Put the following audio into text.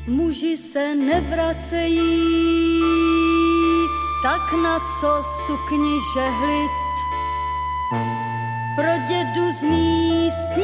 Muži se nevracejí, tak na co sukni žehlit? Pro dědu z místní